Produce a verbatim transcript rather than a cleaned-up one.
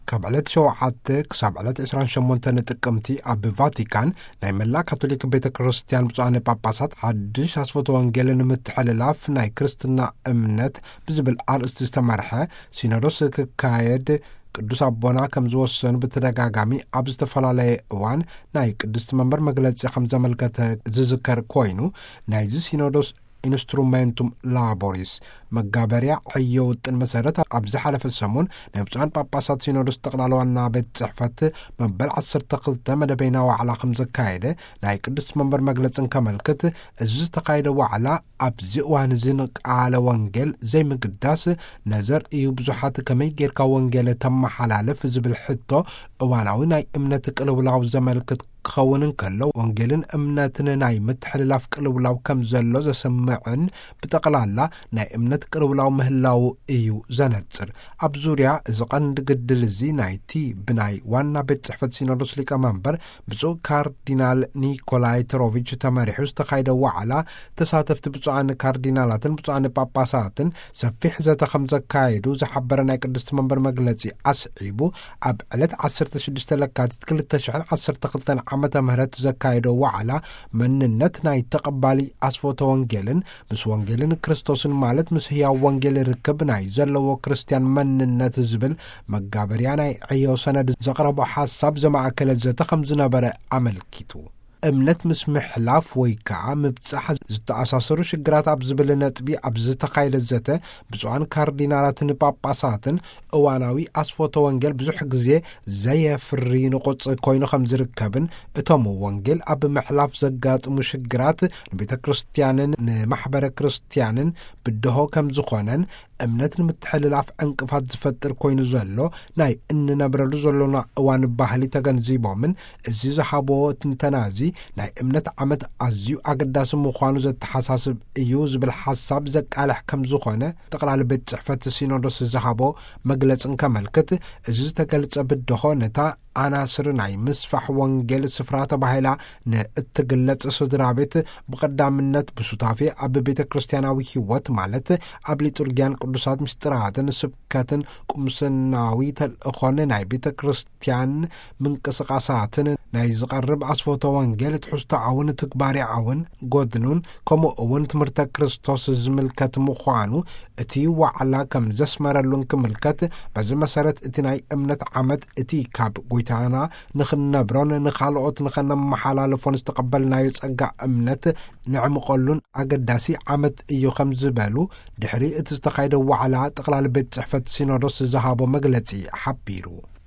ካብ ዕለት ሸውዓተ ክሳብ ዕለት عشرين وثمانية ጥቅምቲ ኣብ ቫቲካን ናይ መላእ ካቶሊክ ቤተ ክርስቲያን ብፁዓን ጳጳሳት ሓድሽ ኣስፎቶ ወንጌል ንምትሕልላፍ ናይ ክርስትና እምነት ብዝብል ኣርእስቲ ዝተመርሐ ሲኖዶስ ክካየድ ቅዱስ አቦና ከም ዝወሰኑ በተደጋጋሚ ኣብ ዝተፈላለየ እዋን ናይ ቅድስት መንበር መግለጺ ከም ዘመልከተ ዝዝከር ኮይኑ ናይዚ ሲኖዶስ ኢንስትሩሜንቱም ላቦሪስ መጋበሪያ ሕዮ ውጥን መሰረት ኣብ ዝሓለፈ ሰሙን ናይ ብፁዓን ጳጳሳት ሲኖዶስ ጠቅላላ ዋና ቤት ጽሕፈት መበል ዓሰርተ ክልተ መደበኛ ዋዕላ ከም ዘካየደ ናይ ቅዱስ መንበር መግለጽን ከመልክት እዚ ዝተካየደ ዋዕላ ኣብዚ እዋን ዝንቃለ ወንጌል ዘይምግዳስ ነዘር እዩ ብዙሓት ከመይ ጌርካ ወንጌል ተመሓላለፍ ዝብል ሕቶ እዋናዊ ናይ እምነት ቅልውላው ዘመልክት ክኸውን ከሎ ወንጌልን እምነትን ናይ ምትሕልላፍ ቅልውላው ከም ዘሎ ዘሰምዕን ብጠቅላላ ናይ እምነት ቅልውላው ምህላው እዩ ዘነጽር ኣብ ዙርያ እዚ ቀንዲ ግድል እዚ ናይቲ ብናይ ዋና ቤት ጽሕፈት ሲኖዶስ ሊቀመንበር ብፁዕ ካርዲናል ኒኮላይ ትሮቪች ተመሪሑ ዝተካየደ ዋዕላ ተሳተፍቲ ብፁዓን ካርዲናላትን ብፁዓን ጳጳሳትን ሰፊሕ ዘተ ከም ዘካየዱ ዝሓበረ ናይ ቅድስት መንበር መግለጺ ኣስዒቡ ኣብ ዕለት ዓሰርተ ሽዱሽተ ለካቲት ክልተ ሽሕን ዓሰርተ ክልተን ዓመተ ምህረት ዘካየደ ዋዕላ መንነት ናይ ተቀባሊ ኣስፎቶ ወንጌልን ምስ ወንጌልን ክርስቶስን ማለት ምስ ህያው ወንጌል ርክብ ናይ ዘለዎ ክርስቲያን መንነት ዝብል መጋበርያ ናይ ዕዮ ሰነድ ዘቕረቦ ሓሳብ ዘማእከለ ዘተ ከም ዝነበረ ኣመልኪቱ እምነት ምስ ምሕላፍ ወይ ከዓ ምብጻሕ ዝተኣሳሰሩ ሽግራት ኣብ ዝብል ነጥቢ ኣብ ዝተካየደ ዘተ ብፁዓን ካርዲናላትን ጳጳሳትን እዋናዊ ኣስፎቶ ወንጌል ብዙሕ ግዜ ዘየፍሪ ንቁጽ ኮይኑ ከም ዝርከብን እቶም ወንጌል ኣብ ምሕላፍ ዘጋጥሙ ሽግራት ንቤተ ክርስቲያንን ንማሕበረ ክርስቲያንን ብድሆ ከም ዝኾነን እምነት ንምትሕልላፍ ዕንቅፋት ዝፈጥር ኮይኑ ዘሎ ናይ እንነብረሉ ዘሎና እዋን ባህሊ ተገንዚቦምን እዚ ዝሃቦ ትንተናዚ ናይ እምነት ዓመት ኣዝዩ ኣገዳሲ ምዃኑ ዘተሓሳስብ እዩ ዝብል ሓሳብ ዘቃልሕ ከም ዝኾነ ጠቅላላ ቤት ጽሕፈት ሲኖዶስ ዝሃቦ መግለጽን ከመልክት እዚ ዝተገልጸ ብድሆ ነታ ኣናስር ናይ ምስፋሕ ወንጌል ስፍራ ተባሂላ ንእትግለጽ ስድራ ቤት ብቐዳምነት ብሱታፌ ኣብ ቤተ ክርስቲያናዊ ህይወት ማለት ኣብ ሊጡርጊያን ቅዱሳት ምስጢራትን ስብከትን ቁምስናዊ ተልእኾን ናይ ቤተ ክርስቲያን ምንቅስቃሳትን ናይ ዝቐርብ ኣስፎቶ ወንጌል ትሕዝቶ ዓውን ትግባሪ ዓውን ጎድኑን ከምኡ እውን ትምህርተ ክርስቶስ ዝምልከት ምዃኑ እቲ ዋዕላ ከም ዘስመረሉን ክምልከት በዚ መሰረት እቲ ናይ እምነት ዓመት እቲ ካብ ጎይታና ንኽነብሮን ንኻልኦት ንኸነመሓላለፎን ዝተቐበልናዮ ጸጋ እምነት ንዕምቐሉን ኣገዳሲ ዓመት እዩ ከም ዝበሉ ድሕሪ እቲ ዝተኻየደ ዋዕላ ጠቅላላ ቤት ጽሕፈት ሲኖዶስ ዝሃቦ መግለጺ ሓቢሩ